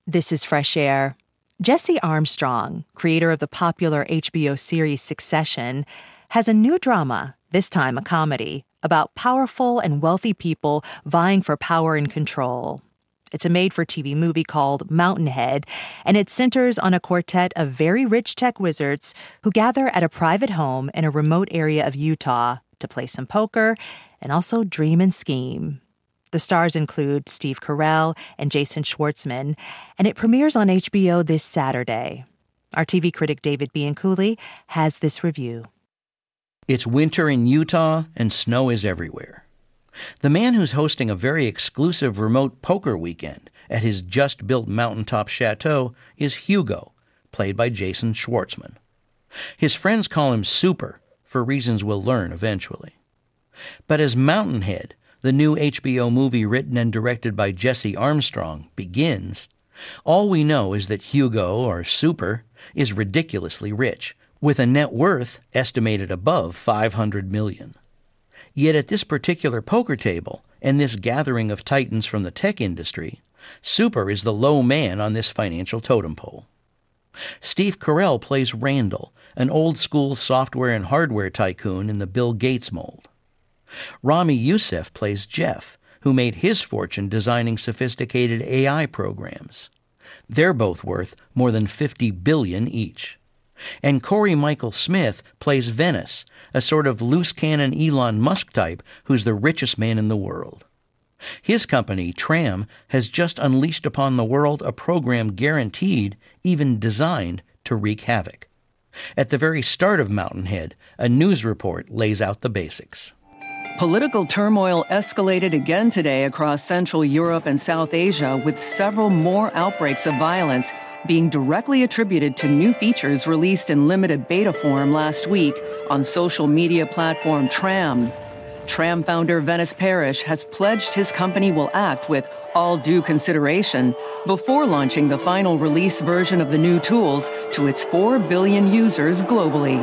This is Fresh Air. Jesse Armstrong, creator of the popular HBO series Succession, has a new drama, this time a comedy, about powerful and wealthy people vying for power and control. It's a made-for-TV movie called Mountainhead, and it centers on a quartet of very rich tech wizards who gather at a private home in a remote area of Utah to play some poker and also dream and scheme. The stars include Steve Carell and Jason Schwartzman, and it premieres on HBO this Saturday. Our TV critic David Bianculli has this review. It's winter in Utah, and snow is everywhere. The man who's hosting a very exclusive remote poker weekend at his just-built mountaintop chateau is Hugo, played by Jason Schwartzman. His friends call him Super, for reasons we'll learn eventually. But as Mountainhead, the new HBO movie written and directed by Jesse Armstrong, begins, all we know is that Hugo, or Super, is ridiculously rich, with a net worth estimated above $500 million. Yet at this particular poker table, and this gathering of titans from the tech industry, Super is the low man on this financial totem pole. Steve Carell plays Randall, an old-school software and hardware tycoon in the Bill Gates mold. Rami Youssef plays Jeff, who made his fortune designing sophisticated AI programs. They're both worth more than $50 billion each. And Corey Michael Smith plays Venice, a sort of loose-cannon Elon Musk type who's the richest man in the world. His company, Tram, has just unleashed upon the world a program guaranteed, even designed, to wreak havoc. At the very start of Mountainhead, a news report lays out the basics. Political turmoil escalated again today across Central Europe and South Asia, with several more outbreaks of violence being directly attributed to new features released in limited beta form last week on social media platform Tram. Tram founder Venice Parrish has pledged his company will act with all due consideration before launching the final release version of the new tools to its 4 billion users globally.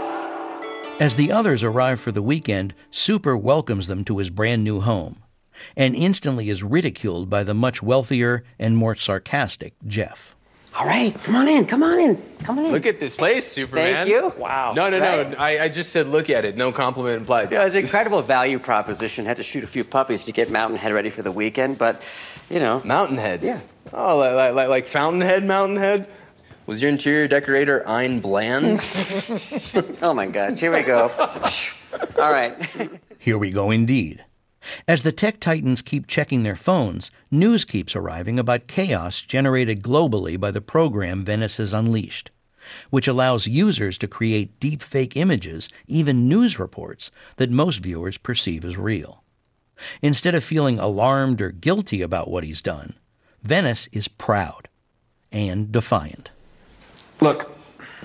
As the others arrive for the weekend, Super welcomes them to his brand new home, and instantly is ridiculed by the much wealthier and more sarcastic Jeff. All right, come on in. Look at this place, Superman. Thank you. Wow. No. I just said look at it. No compliment implied. Yeah, it's an incredible value proposition. Had to shoot a few puppies to get Mountainhead ready for the weekend, but, you know. Mountainhead? Yeah. Oh, like Fountainhead, Mountainhead? Was your interior decorator Ein Bland? Oh, my God. Here we go. All right. Here we go indeed. As the tech titans keep checking their phones, news keeps arriving about chaos generated globally by the program Venice has unleashed, which allows users to create deepfake images, even news reports, that most viewers perceive as real. Instead of feeling alarmed or guilty about what he's done, Venice is proud and defiant. Look,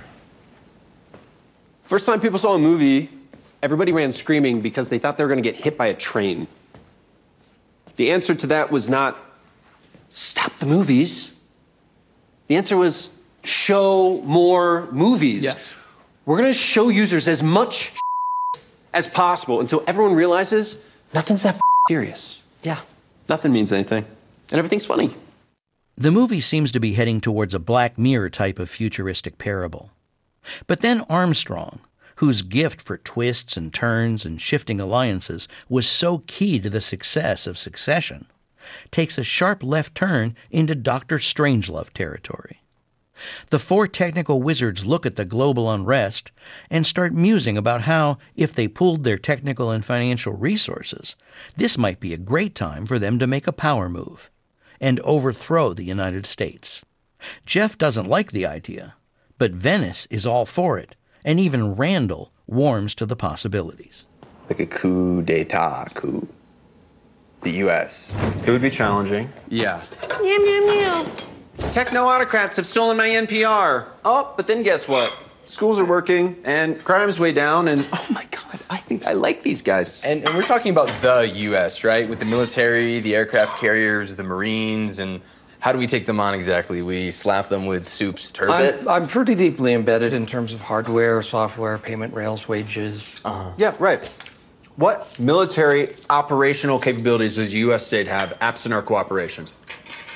first time people saw a movie, everybody ran screaming because they thought they were going to get hit by a train. The answer to that was not, stop the movies. The answer was, show more movies. Yes. We're going to show users as much as possible until everyone realizes nothing's that serious. Yeah. Nothing means anything. And everything's funny. The movie seems to be heading towards a Black Mirror type of futuristic parable. But then Armstrong, whose gift for twists and turns and shifting alliances was so key to the success of Succession, takes a sharp left turn into Dr. Strangelove territory. The 4 technical wizards look at the global unrest and start musing about how, if they pooled their technical and financial resources, this might be a great time for them to make a power move and overthrow the United States. Jeff doesn't like the idea, but Venice is all for it, and even Randall warms to the possibilities. Like a coup d'etat coup. The U.S. It would be challenging. Yeah. Meow, meow, meow. Techno-autocrats have stolen my NPR. Oh, but then guess what? Schools are working, and crime's way down, and oh my God, I think I like these guys. And we're talking about the U.S., right? With the military, the aircraft carriers, the Marines, and how do we take them on exactly? We slap them with Soup's turbot? I'm pretty deeply embedded in terms of hardware, software, payment rails, wages. Yeah, right. What military operational capabilities does the U.S. state have absent our cooperation?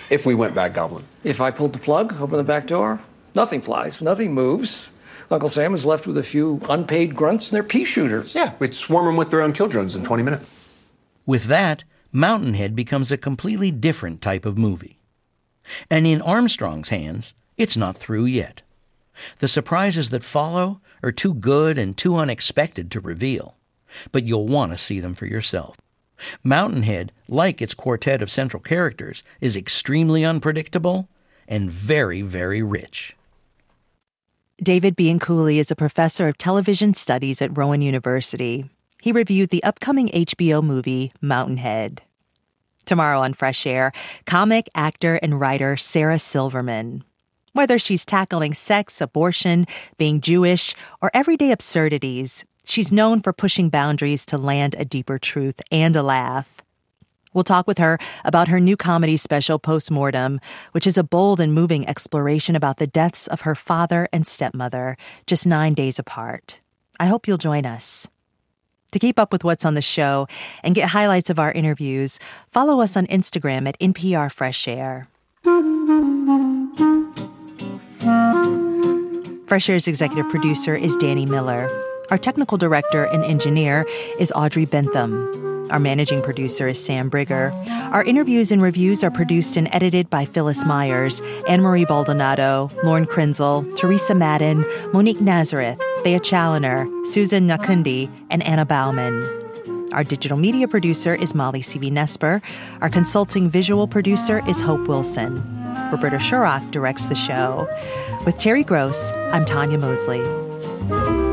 If we went Bat Goblin. If I pulled the plug, open the back door, nothing flies, nothing moves. Uncle Sam is left with a few unpaid grunts and their pea shooters. Yeah, we'd swarm them with their own kill drones in 20 minutes. With that, Mountainhead becomes a completely different type of movie. And in Armstrong's hands, it's not through yet. The surprises that follow are too good and too unexpected to reveal, but you'll want to see them for yourself. Mountainhead, like its quartet of central characters, is extremely unpredictable and very, very rich. David Bianculli is a professor of television studies at Rowan University. He reviewed the upcoming HBO movie, Mountainhead. Tomorrow on Fresh Air, comic, actor, and writer Sarah Silverman. Whether she's tackling sex, abortion, being Jewish, or everyday absurdities, she's known for pushing boundaries to land a deeper truth and a laugh. We'll talk with her about her new comedy special, Postmortem, which is a bold and moving exploration about the deaths of her father and stepmother, just 9 days apart. I hope you'll join us. To keep up with what's on the show and get highlights of our interviews, follow us on Instagram at NPR Fresh Air. Fresh Air's executive producer is Danny Miller. Our technical director and engineer is Audrey Bentham. Our managing producer is Sam Brigger. Our interviews and reviews are produced and edited by Phyllis Myers, Anne-Marie Baldonado, Lauren Krenzel, Teresa Madden, Monique Nazareth, Thea Challoner, Susan Nakundi, and Anna Bauman. Our digital media producer is Molly C.V. Our consulting visual producer is Hope Wilson. Roberta Shurrock directs the show. With Terry Gross, I'm Tanya Mosley.